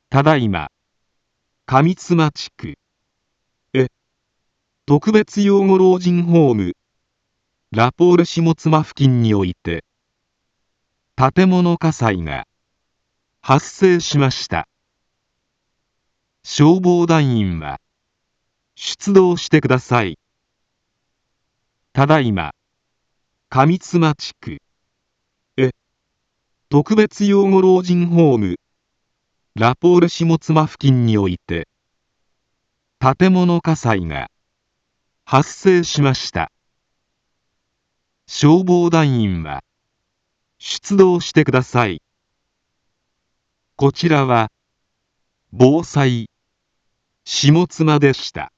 ただいま、上妻地区特別養護老人ホームラポール下妻付近において建物火災が発生しました。消防団員は出動してください。ただいま、上妻地区特別養護老人ホームラポール下妻付近において建物火災が発生しました。消防団員は出動してください。こちらは防災下妻でした。